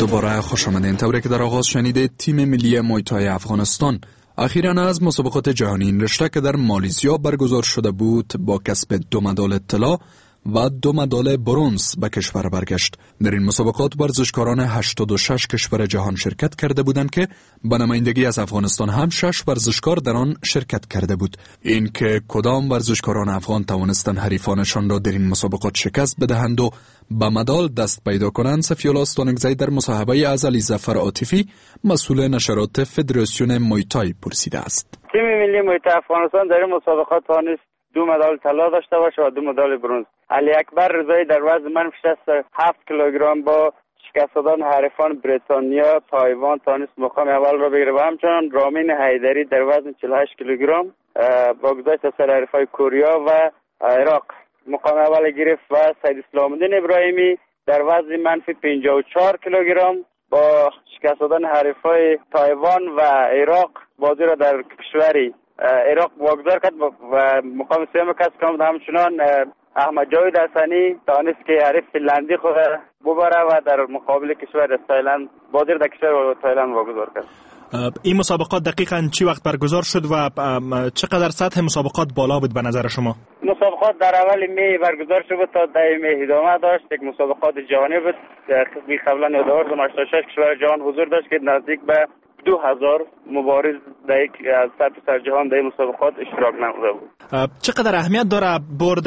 دوباره خوش آمدین. طوری که در آغاز شنیدید، تیم ملی مویتای افغانستان اخیراً از مسابقات جهانی این رشته که در مالزیا برگزار شده بود با کسب 2 مدال طلا و 2 مدال برنز به کشور برگشت. در این مسابقات ورزشکاران 86 کشور جهان شرکت کرده بودند که به نمایندگی از افغانستان هم 6 ورزشکار در آن شرکت کرده بود. این که کدام ورزشکاران افغان توانستند حریفانشان را در این مسابقات شکست بدهند و به مدال دست پیدا کنند، سفیالله استانکزی در مصاحبه از علیظفر عاطفی مسئول نشرات فدراسیون مویتای پرسیده است. تیم ملی مویتای افغانستان در این مسابقات توانست 2 مدال طلا داشته باشه و 2 مدال برنز. علی اکبر رضایی در وزن منفی 67 کیلوگرم با شکست دادن حریفان بریتانیا، تایوان توانست مقام اول را بگیره و همچنان رامین حیدری در وزن 48 کیلوگرم با گذشت از سر حریفای کوریا و عراق مقام اول گرفت و سید اسلام الدین ابراهیمی در وزن منفی 54 کیلوگرم با شکست دادن حریفای تایوان و عراق بازی را در کشوری عراق واگذار کرد و مقام سوم کسب کرد. همچنان احمد جاوید حسنی توانست که حریف فنلندی خود ببره و در مقابل کشور تایلند بازی را در کشور تایلند واگذار کرد. این مسابقات دقیقاً چی وقت برگزار شد و چقدر سطح مسابقات بالا بود به نظر شما؟ مسابقات در اول می برگزار شد تا در می ادامه داشت. یک مسابقات جهانی بود. قبلا 1986 کشور جهان حضور داشت که نزدیک به 2000 مبارز در یک از سطح جهان در مسابقات اشتراک نموده بود. چقدر اهمیت داره برد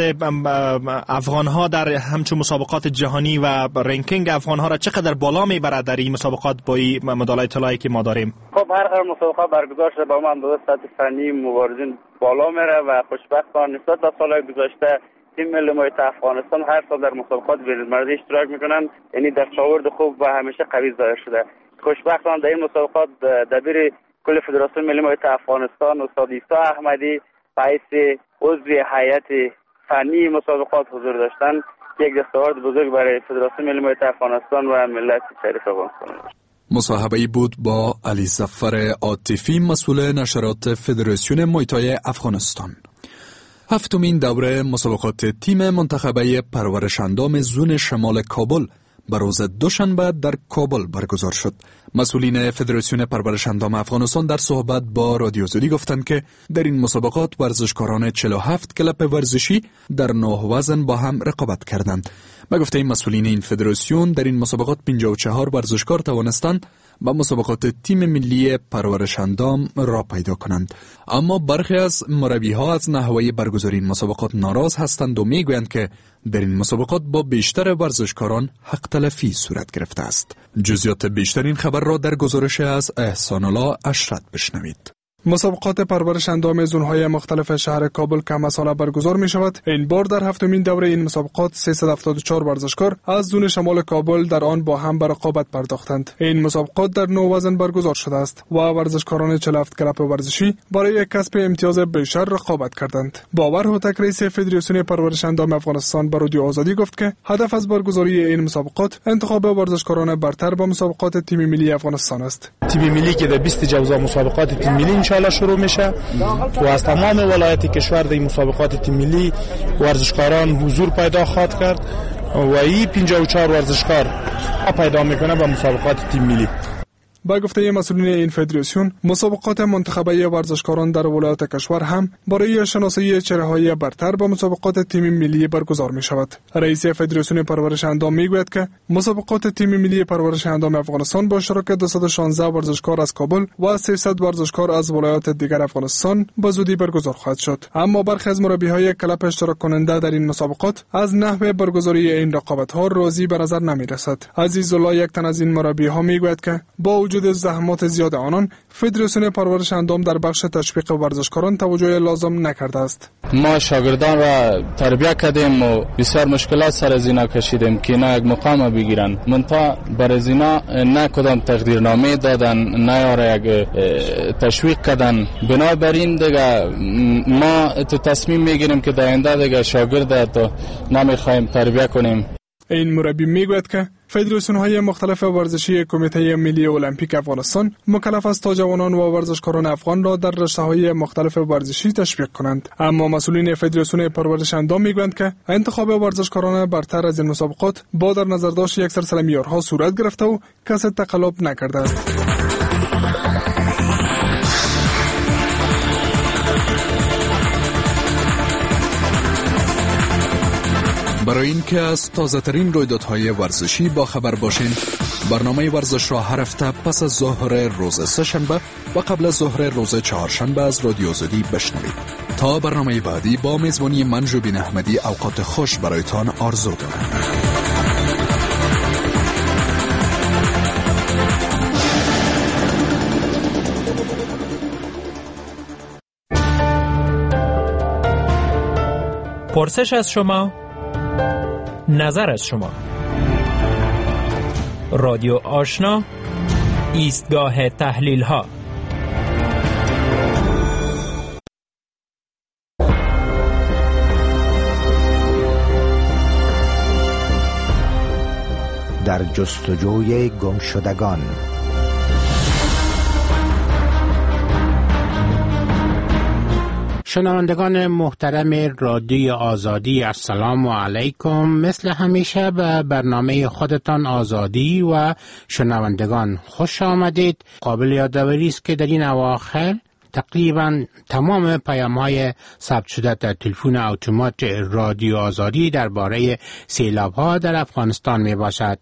افغان‌ها در همچون مسابقات جهانی و رنکینگ افغان‌ها را چقدر بالا میبره در این مسابقات با این مدال‌های طلایی که ما داریم؟ خب هر مسابقه برگزار شده با من اندازه سطح فنی مبارزین بالا میره و خوشبختانه نسبت به سال‌های گذشته تیم ملی مویتای افغانستان هر سال در مسابقات بین‌المللی اشتراک میکنن، یعنی دستاورد خوب و همیشه قوی ظاهر شده. خوشبختانه در این مسابقات دبیر کل فدراسیون ملی مویتای افغانستان استاد عیسی احمدی به حیث عضو هیئت فنی مسابقات حضور داشتن، یک دستاورد بزرگ برای فدراسیون ملی مویتای افغانستان و ملت شریف افغانستان. مصاحبه‌ای بود با علیظفر عاطفی مسئول نشرات فدراسیون مویتای افغانستان. هفتمین دوره مسابقات تیم منتخبه پرورش‌اندام زون شمال کابل بر روز دوشنبه در کابل برگزار شد. مسئولین فدراسیون پرورش‌اندام افغانستان در صحبت با رادیو زودی گفتند که در این مسابقات ورزشکاران 47 کلب ورزشی در 9 وزن با هم رقابت کردند. به گفته این مسئولین این فدراسیون در این مسابقات 54 ورزشکار توانستند با مسابقات تیم ملی پرورش‌اندام را پیدا کنند. اما برخی از مربی‌ها از نحوه برگزاری این مسابقات ناراض هستند و میگویند که در این مسابقات با بیشتر ورزشکاران حق تلفی صورت گرفته است. جزئیات بیشتر این خبر را در گزارش از احسان الله اشرت بشنوید. مسابقات پرورش اندام زون‌های مختلف شهر کابل که همه ساله برگزار می شود. این بار در هفتمین دوره این مسابقات 374 ورزشکار از زون شمال کابل در آن با هم به رقابت پرداختند. این مسابقات در 9 وزن برگزار شده است و ورزشکاران 47 کلب ورزشی برای کسب امتیاز بیشتر رقابت کردند. باور هوتک رئیس فدراسیون پرورش اندام افغانستان به رادیو آزادی گفت که هدف از برگزاری این مسابقات انتخاب ورزشکاران برتر با مسابقات تیم ملی افغانستان است. تیم ملی که در 20 جوزا مسابقات تیم ملی انشالله شروع میشه و از تمام ولایت کشور در مسابقات تیم ملی ورزشکاران حضور پیدا خواهد کرد و این 54 ورزشکار پیدا میکنه به مسابقات تیم ملی. با گفته مسئولین این فدراسیون، مسابقات منتخبه ورزشکاران در ولایت کشور هم برای شناسایی چهره‌های برتر با مسابقات تیم ملی برگزار می شود. رئیس فدراسیون پرورش اندام می گوید که مسابقات تیم ملی پرورش اندام افغانستان با اشتراک 216 ورزشکار از کابل و 300 ورزشکار از ولایات دیگر افغانستان به زودی برگزار خواهد شد. اما برخی از مربی‌های کلب اشتراک کننده در این مسابقات از نحوه برگزاری این رقابت‌ها راضی به نظر نمی رسد. عزیزالله یک تن از این مربی‌ها می گوید که با وجود زحمات زیاد آنان فدراسیون پرورش اندام در بخش تشویق ورزشکاران توجه لازم نکرده است. ما شاگردان را تربیت کردیم و بسیار مشکلات سر از اینا کشیدیم که نه یک مقام بگیرن، منتها بر از اینا نه کدام تقدیرنامه دادن، نه یاره یک تشویق کردن. بنابراین دیگه ما تو تصمیم میگیریم که در آینده دیگه شاگرد تو نمیخوایم تربیت کنیم. این مربی میگوید که فدراسیون‌های مختلف ورزشی کمیته ملی المپیک افغانستان مکلف است تا جوانان و ورزشکاران افغان را در رشته‌های مختلف ورزشی تشویق کنند. اما مسئولین فدراسیون پرورش اندام میگویند که انتخاب ورزشکاران برتر از این مسابقات با در نظر داشت یک سلسله معیارها صورت گرفته و کسی تقلب نکرده است. برای اینکه از تازه‌ترین رویدادهای ورزشی با خبر باشین، برنامه ورزش را هر هفته پس از ظهر روز سه‌شنبه و قبل از ظهر روز چهارشنبه از رادیو آزادی بشنوید. تا برنامه بعدی با میزبانی من جوبین احمدی اوقات خوش برایتان آرزو دارم. پرسش از شما، نظر از شما. رادیو آشنا، ایستگاه تحلیل ها. در جستجوی گمشدگان. شنوندگان محترم رادیو آزادی، السلام علیکم. مثل همیشه به برنامه خودتان آزادی و شنوندگان خوش آمدید. قابل یادآوری است که در این اواخر تقریبا تمام پیام‌های ثبت شده در تلفن اتومات رادیو آزادی درباره سیلاب‌ها در افغانستان میباشد.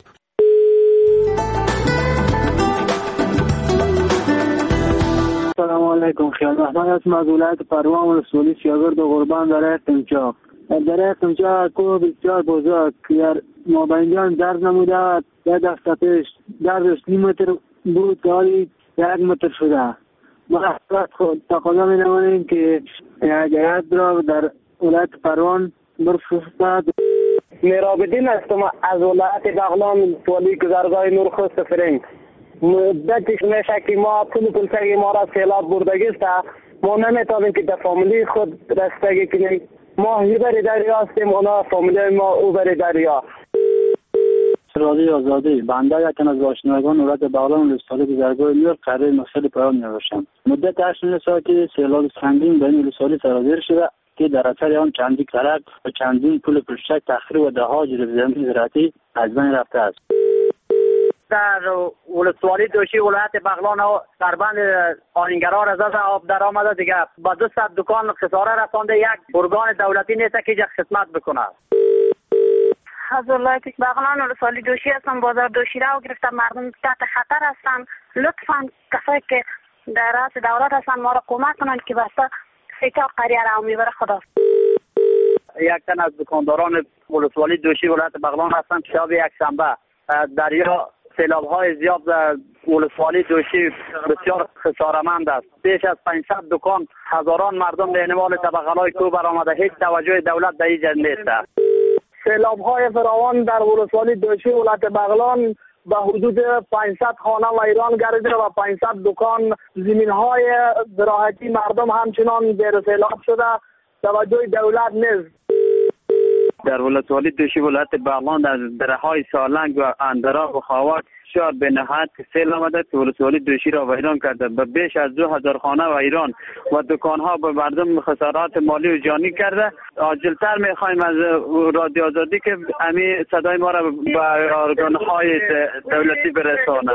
سلام علیکم. خیال رحمان از ولایت پروان ولسوالی سیاگرد و قربان در قمچاق. در قمچاق کوه بسیار بزرگ که مابینجان درد نموده و یک هفته پیش دردش 2 متر بود که حالی 1 متر شده. ما خود تقاضا می‌نماییم که هیئت را در ولایت پروان برفرستد. میرابدین هستم از ولایت بغلان ولسوالی گذرگاه نورخست فرنگ. مدتش میشه که ما پول سگی ما را سیلاب بردگی است. ما نمیتونیم که در فامیلی خود رستگی کنیم. ما هیبر دریا هستیم، اونا فامیلی ما اوبر دریا. رادیو آزادی، بنده یکم از باشندگان ولایت بغلان ولسوالی گذرگاه نور قرار مسئله پیام می‌باشم. مدت 8 ساعتی سیلاب سنگین بین ولسوالی سرازیر شده که در اثر آن چندین کرک و چندین پول پشتک تخریب و ده‌ها جریب زمین زراعتی از بین رفته است. در ولسوالی دوشی ولایت بغلان و در بند آهنگرها رضا آب در آمده دیگه با 200 دکان خساره رسانده. یک ارگان دولتی نیست که جا خدمت بکنه. از ولایت بغلان ولسوالی دوشی هستم. بازار دوشی را گرفتم، مردم تحت خطر هستن. لطفاً کسایی که در رأس دولت هستن ما را کمک کنند که بسته سیتا قریه را میبره. خدا. یک تن از دکانداران ولسوالی دوشی ولایت بغلان هستن. شب یک شنبه دریا سیلاب‌های زیاد در ولسوالی دوشی بسیار خساره‌مند است. بیش از 500 دکان، هزاران مردم به انوال طبقه‌های کوه برآمده. هیچ توجه دولت در اینجا نیست. سیلاب‌های فراوان در ولسوالی دوشی ولایت بغلان به حدود 500 خانه ویران گردیده و 500 دکان، زمین‌های زراعتی مردم همچنان زیر سیلاب شده. توجه دولت نیست. در ولسوالی دوشی ولایت بغلان در دره‌های سالنگ و اندرا و خاوک بسیار به نهایت سیل آمده که ولسوالی دوشی را ویران کرده. به بیش از 2000 خانه ویران و دکان‌ها به مردم خسارات مالی و جانی کرده. عاجل‌تر می‌خوایم از رادیو آزادی که همین صدای ما را به ارگان‌های دولتی برسانه.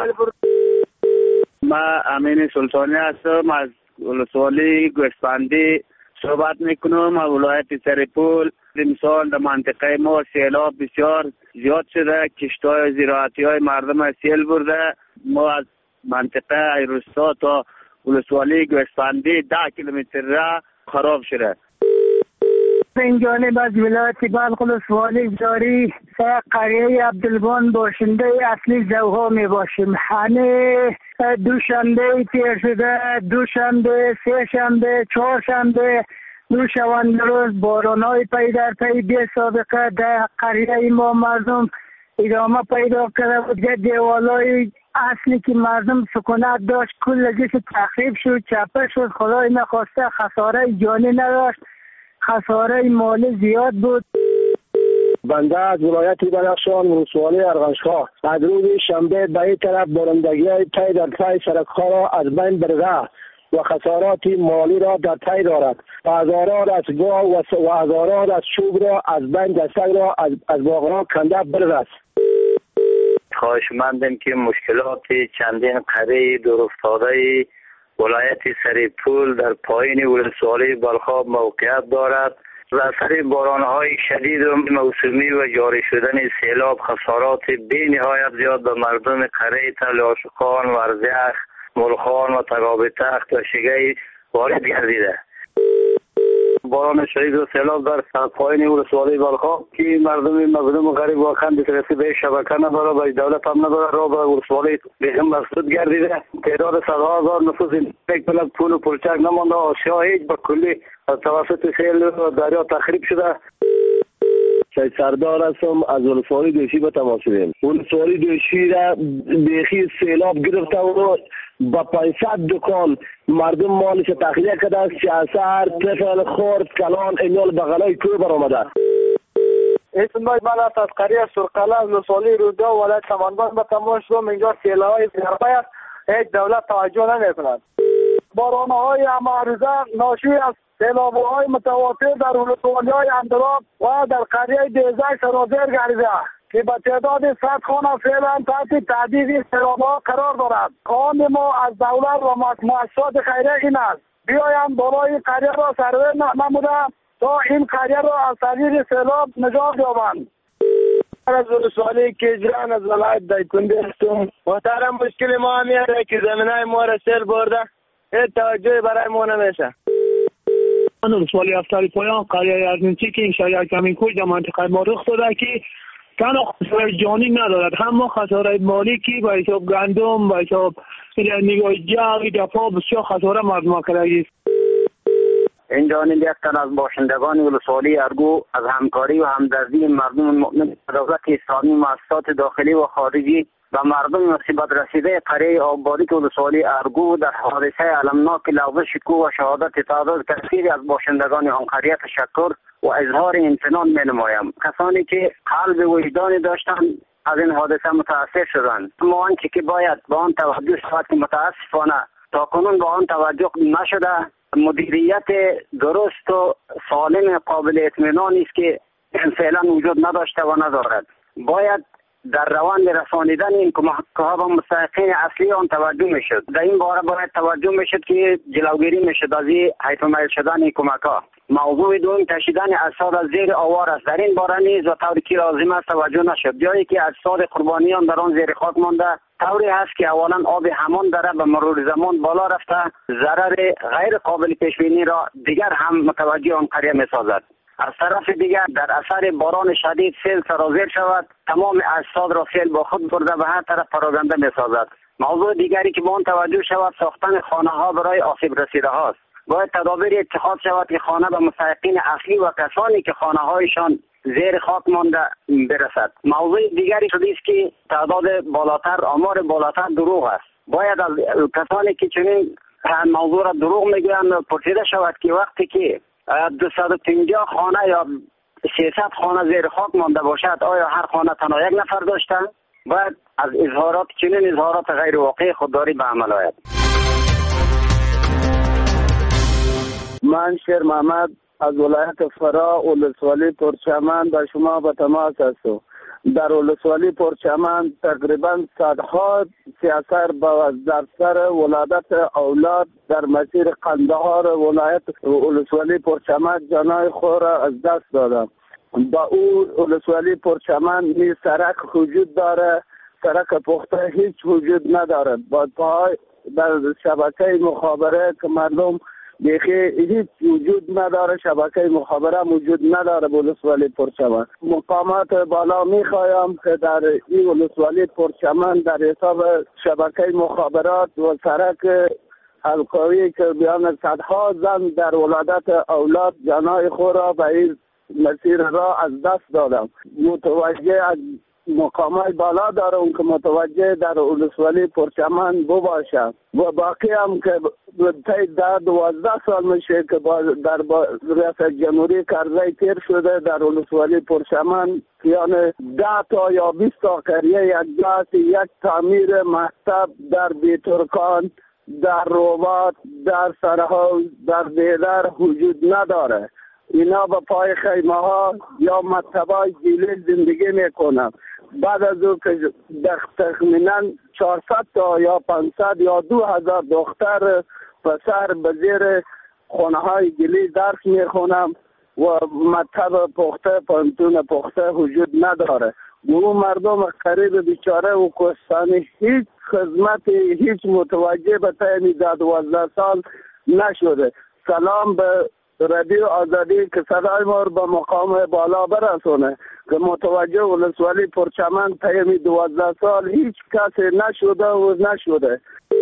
من امین سلطانی هستم از ولسوالی گوسفندی صحبت میکنم. از ولایت سرپول. امسال در منطقه ما سیلاب بسیار زیاد شده. کشت‌های زراعتی‌های مردم سیل برده. ما از منطقه روستا تا ولسوالی گوسفندی 10 کیلومتر را خراب شده. این جانب از ولایت بلخ ولسوالی جاری قریه عبدالبان باشنده اصلی زوها می باشیم. همه دوشنبه تیر شده، دوشنبه، سه شنبه، چهار شنبه، دو شوانده روز باران‌های پی در پی بی سابقه در قریه ما مردم ادامه پیدا کرده بود. دیوالای اصلی که مردم سکونت داشت کلش تخریب شد، چپه شد. خدای نخواسته خساره جانی نداشت، خساره مالی زیاد بود. بنده از ولایت بدخشان ولسوالی ارغنشگاه از روز شنبه به این طرف بارندگی‌های پی در پی سرک‌ها را از بین برده و خسارات مالی را در پی دارد. هزاران از گاو و هزاران از چوب را از بین دستک را از باغ‌ها کنده برده است. خواهشمندیم که مشکلات چندین قریه دورافتاده ولایت سریپول در پایین ولسوالی بلخاب موقعیت دارد و اثر بارانهای شدید و موسمی و جاری شدن سیلاب خسارات بی نهایت زیاد به مردم قریه تل آشقان، ورزیخ، ملخان و تقابی تخت و شگی وارد گردیده. باران شدید و سیلاب در پایین ولسوالی بلخاب که مردم مظلوم و غریب واقعا دسترسی به شبکه نداره و دولت هم نداره را به ولسوالی بهم مسدود گردیده. تعداد صدها هزار نفوس یک بلد پول و پلچک نمانده. آسیا هیچ به کلی توسط سیل و دریا تخریب شده. شاید سردار هستم از ولسوالی دوشی به تماس شدیم. ولسوالی دوشی را بیخی سیلاب گرفته و با 500 دکان مردم مالش تخلیه کرده است که اثر طفل خورد کلان ایمیال بغلای کوه برآمده. اسم من از قریه سرقله ولسوالی رودا و ولایت سمنگان به تماس شدم. اینجا سیلاب‌های ضربه است. هیچ دولت توجه نمی‌کند. باران‌های معروضه ناشی از سیلاب‌های متواتر در ولسوالی‌های اندراب و در قریه دیزک سرازیر گردیده که به تعداد 100 خانه فعلا تحت تهدید سیلاب‌ها قرار دارد. خواهان ما از دولت و مؤسسات خیریه این است بیایند بالای قریه را سروی نموده تا این قریه را از تهدید سیلاب نجات یابند. از ولسوالی کیجران از ولایت دایکنده هستم. محترم مشکل ما همیه که زمینای ما را سیل برده هیچ توجهی برای ما نمیشه. من ولسوالی افتاری پایان قریه ارزنچی که این شریعه کمین کوی در منطقه ما رخ داده که تنها خسارای جانی ندارد، همه خسارای مالی که با حساب گندم، با حساب نگاه جاوی دفاع بسیار خساره مردم کرده است. این جانب یک تن از باشندگان ولسوالی ارگو از همکاری و همدردی مردم مؤمن دولت اسلامی مؤسسات داخلی و خارجی و مردم مصیبت رسیده قریه آبادی ولسوالی ارگو در حادثه المناک لغزش کوه و شهادت تعداد کثیری از باشندگان آن قریه تشکر و اظهار امتنان می‌نمایم. کسانی که قلب وجدانی داشتند از این حادثه متاثر شدند، اما آنچه که باید با آن توجه شود که متاسفانه تاکنون با آن توجه نشده، مدیریت درست و سالم قابل اطمینانی است که فعلا وجود نداشته و ندارد. باید در روند رسانیدن این کمک‌ها به مستحقین اصلی آن توجه میشد. در این باره باید توجه میشد که جلوگیری میشد از حیث میل شدن این کمک‌ها. موضوع دوم کشیدن اجساد از زیر آوار است. در این باره نیز و طوری که لازم است توجه نشد. جایی که اجساد قربانیان در آن زیر خاک مانده، طوری هست که اولا آب همان دره به مرور زمان بالا رفته ضرر غیر قابل پیش بینی را دیگر هم متوجه آن قریه میسازد. از طرف دیگر در اثر باران شدید سیل سرازیر شود، تمام اجساد را سیل با خود برده به هر طرف پراگنده میسازد. موضوع دیگری که به آن توجه شود ساختن خانه ها برای آسیب رسیده هاست. باید تدابیر اتخاذ شود که خانه به مستحقین اصلی و کسانی که خانه هایشان زیر خاک مانده برسد. موضوع دیگری شده است که تعداد بالاتر، آمار بالاتر دروغ است. باید از کسانی که چنین موضوع را دروغ میگویند پرسیده شود که وقتی که 250 خانه یا 300 خانه زیر خاک مانده باشد، آیا هر خانه تنها یک نفر داشتند؟ باید از اظهارات چنین اظهارات غیر واقعی خودداری به عمل آید. من شیر محمد از ولایت فرا ولسوالی پرچمن با شما به تماس هستم. در ولسوالی پرچمن تقریبا صدها سیاسر با در سر ولادت اولاد در مسیر قندهار ولایت ولسوالی پرچمن جانای خود را از دست دادم. با او ولسوالی پرچمن نیز سرک وجود داره، سرک پخته هیچ وجود ندارد. با پای در شبکه مخابره که مردم دیگه هیچ وجود نداره، شبکه مخابره وجود نداره. ولسوالی پرچمن مقامات بالا میخوایم که در این ولسوالی پرچمن در حساب شبکه مخابرات و سرک حلقوی که بیان صدها زن در ولادت اولاد جانای خود را به این مسیر را از دست دادم. متوجه از مقامای بالا داره اون که متوجه در ولسوالی پرچمن بباشه و باقی هم که تا 12 سال میشه که در ریاست جمهوری کرزی تیر شده در ولسوالی پرچمن، یعنی 10 تا یا 20 تا قریه یک جاست، یک تعمیر مکتب در بیترکان، در روبات، در سرحوض، در بیدر وجود نداره. اینا به پای خیمه ها یا مکتبای گیلی زندگی میکنن. بعد از او که تخمینا 400 تا یا 500 یا 2000 دختر پسر به زیر خانه های گلی درس میخونم و مکتب پخته، پانتون پخته وجود نداره. اون مردم قریب بیچاره و کوهستانی هیچ خدمت، هیچ متوجه به تایمی 12 سال نشده. سلام به رادیو آزادی که صدای ما رو به مقام بالا برسونه که متوجه ولسوالی پرچمن تایمی 12 سال هیچ کسی نشده و نشده.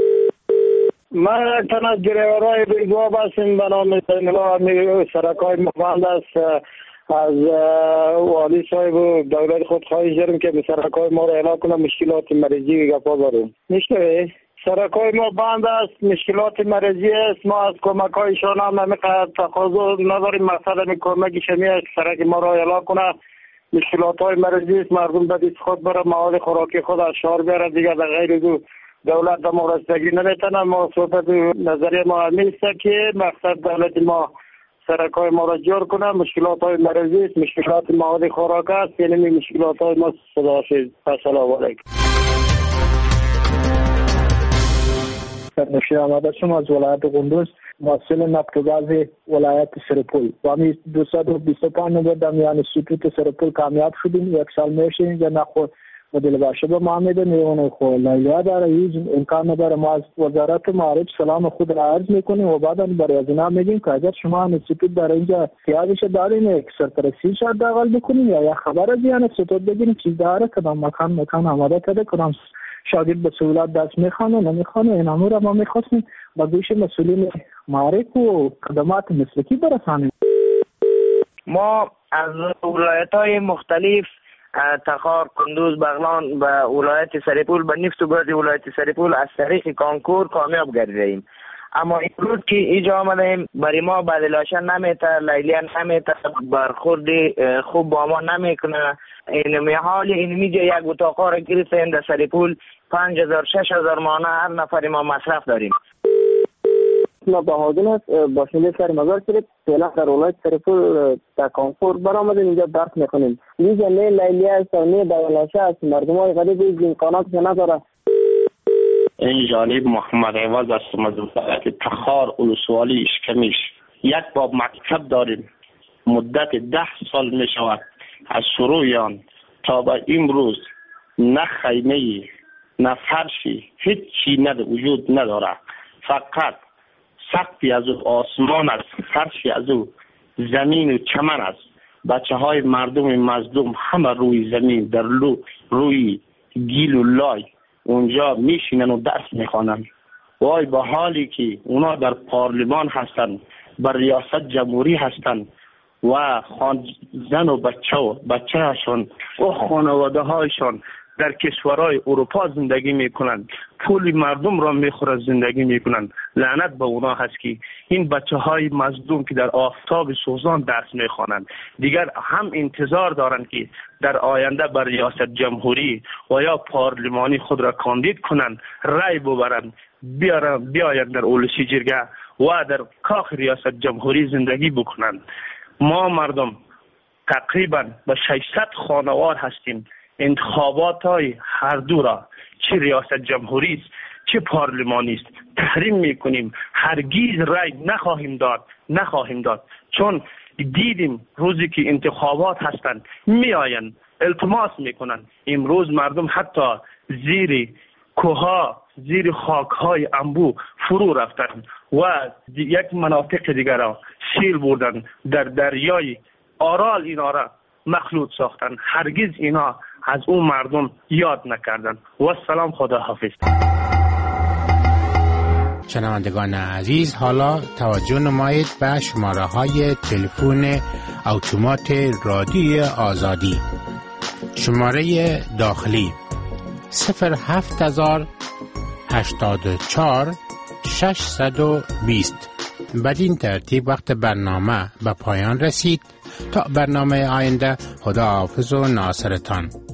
من تن از گریورای بیگواب هستیم به نام زینالله سرکای مفند است. از والی صاحب و دولت خود خواهش داریم که به سرکای ما را اعلام کنه مشکلات مریضی گپا داریم. میشنوی؟ سرکای ما بند است، مشکلات مریضی است. ما از کمک هایشان هم نمیقدر تقاضا نداریم. مثلا کمک شمیه سرک ما را اعلام کنه. مشکلات های مریضی است، مردم به دست خود بره مواد خوراکی خود از شهر بیاره، دیگه در غیر دو دولت به ما رسیدگی نمیتونه. ما صحبت نظریه ما همین است که مقصد دولت ما سرکای ما را جور کنه. مشکلات های مریضی است، مشکلات مواد خوراک است، یعنی مشکلات های ما صداشید. السلام علیکم. نشیر آمده شما از ولایت قندوز، مسئول نفت و گاز ولایت سرپول. و همی 225 نمبر در سوتوت سرپول کامیاب شدیم. 1 سال میشه اینجا نخور مدل باشه به معامله نیونه خود لیلا داره. هیچ امکان نداره. ما از وزارت معارف سلام خود را عرض میکنیم و بعدا برای از اینا میگیم که اگر شما انستیتوت در اینجا احتیاجش دارین یک سرپرستی شاید داخل بکنیم یا خبر از این انستیتوت بگیریم چیز داره کدام مکان آماده کرده، کدام شاگرد به سهولت درس میخوانه نمیخوانه. این امور را ما میخواستیم با گوش مسئولین معارف و خدمات مسلکی برسانیم. ما از ولایت‌های مختلف تخار، کندوز، بغلان و ولایت سرپول به نفت و گاز ولایت سرپول از طریق کانکور کامیاب گردیدیم. اما امروز که اینجا آمدیم برای ما بدلاشن نمیته، لیلیه نمیته، برخورد خوب با ما نمیکنه. اینمی حال اینمیجا یک اتاقا را گرفتیم در سرپول 5000-6000 مانه هر نفر ما مصرف داریم. ما بهادین است، باشنده شهر مزار شریف، فعلا در ولایت سرپول در کانکور برآمدیم، اینجا درس میخونیم. اینجا نه لیلیه است و نه بدلاشن است، مردم های غریب این امکاناتش نداره. این جانب محمد عوض است، مزارت تخار ولسوالی اشکمیش. یک باب مکتب داریم، مدت 10 سال می شود از شروع آن تا به امروز نه خیمه نه فرشی هیچ چی وجود نداره. فقط سقفی از او آسمان است، فرشی از او زمین و چمن است. بچه های مردم مظلوم همه روی زمین در روی گیل و لای اونجا میشینن و درس میخوانن. وای با حالی که اونا در پارلمان هستن، بر ریاست جمهوری هستن و زن و بچه هاشون و خانواده هایشان در کشورهای اروپا زندگی میکنن، پول مردم را میخوره زندگی میکنن. لعنت به اونا هست که این بچه های مظلوم که در آفتاب سوزان درس میخوانند دیگر هم انتظار دارند که در آینده بر ریاست جمهوری و یا پارلمانی خود را کاندید کنند، رای ببرند، بیایند در اولسی جرگه و در کاخ ریاست جمهوری زندگی بکنند. ما مردم تقریبا به 600 خانوار هستیم. انتخابات های هر دو را، چه ریاست جمهوری است چه پارلمانی است، تحریم میکنیم. هرگز رای نخواهیم داد چون دیدیم روزی که انتخابات هستند میآیند التماس میکنن. امروز مردم حتی زیر کوها، زیر خاکهای انبو فرو رفتن و یک مناطق دیگر را سیل بردن، در دریای آرال اینا را مخلوط ساختن. هرگز اینا از اون مردم یاد نکردن. و سلام، خدا حافظ. شنوندگان عزیز، حالا توجه نمایید به شماره های تلفن اتومات رادیوی آزادی شماره داخلی 07084 620. بدین ترتیب وقت برنامه به پایان رسید. تا برنامه آینده، خدا حافظ و ناصرتان.